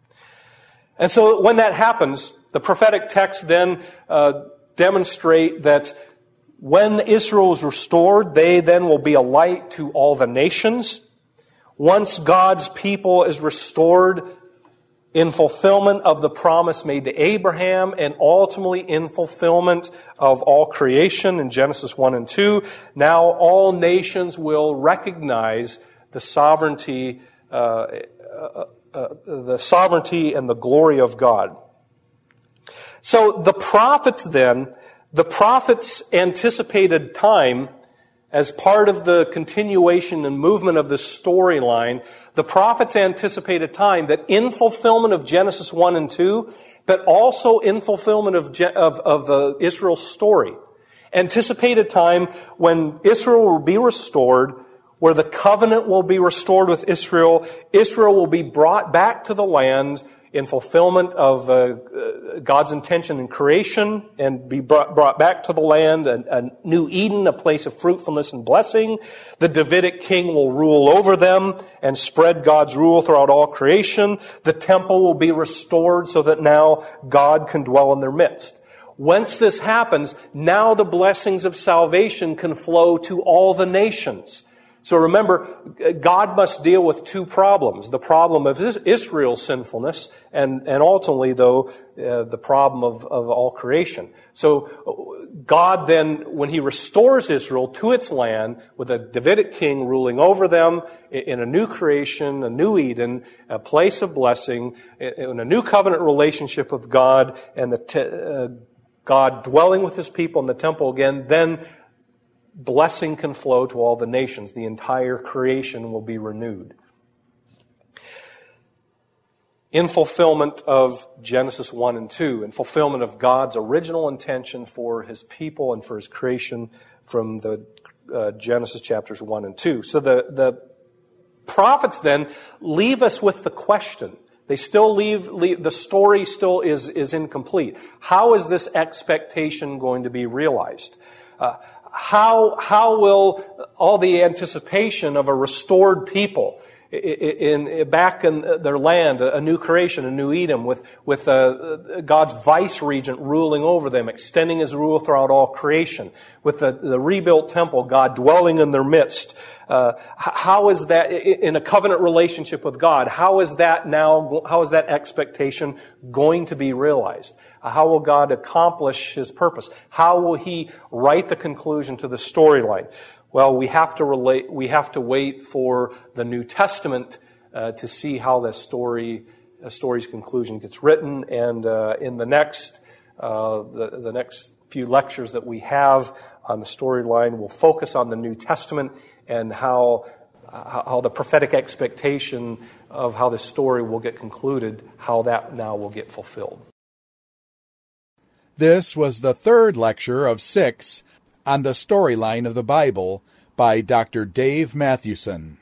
And so when that happens, the prophetic texts then uh, demonstrate that when Israel is restored, they then will be a light to all the nations. Once God's people is restored in fulfillment of the promise made to Abraham and ultimately in fulfillment of all creation in Genesis one and two, now all nations will recognize the sovereignty, uh, uh, uh, the sovereignty and the glory of God. So the prophets then, the prophets anticipated time as part of the continuation and movement of this storyline. The prophets anticipated time that in fulfillment of Genesis one and two, but also in fulfillment of, of, of uh, Israel's story, anticipated time when Israel will be restored, where the covenant will be restored with Israel. Israel will be brought back to the land in fulfillment of uh, uh, God's intention in creation and be brought, brought back to the land, a, a new Eden, a place of fruitfulness and blessing. The Davidic king will rule over them and spread God's rule throughout all creation. The temple will be restored so that now God can dwell in their midst. Once this happens, now the blessings of salvation can flow to all the nations. So remember, God must deal with two problems. The problem of Israel's sinfulness and, and ultimately, though, uh, the problem of, of all creation. So God then, when he restores Israel to its land with a Davidic king ruling over them in a new creation, a new Eden, a place of blessing, in a new covenant relationship with God, and the te- uh, God dwelling with his people in the temple again, then blessing can flow to all the nations. The entire creation will be renewed. In fulfillment of Genesis one and two, in fulfillment of God's original intention for his people and for his creation from the uh, Genesis chapters one and two. So the, the prophets then leave us with the question. They still leave, leave the story still is, is incomplete. How is this expectation going to be realized? Uh, How, how will all the anticipation of a restored people in, in back in their land, a new creation, a new Eden, with, with uh, God's vice-regent ruling over them, extending his rule throughout all creation, with the, the rebuilt temple, God dwelling in their midst, uh, how is that, in a covenant relationship with God, how is that now, how is that expectation going to be realized? How will God accomplish his purpose? How will he write the conclusion to the storyline? Well, we have to relate, we have to wait for the New Testament uh, to see how the story, the story's conclusion gets written. And uh, in the next, uh, the, the next few lectures that we have on the storyline, we'll focus on the New Testament and how how the prophetic expectation of how the story will get concluded, how that now will get fulfilled. This was the third lecture of six on the storyline of the Bible by Doctor Dave Mathewson.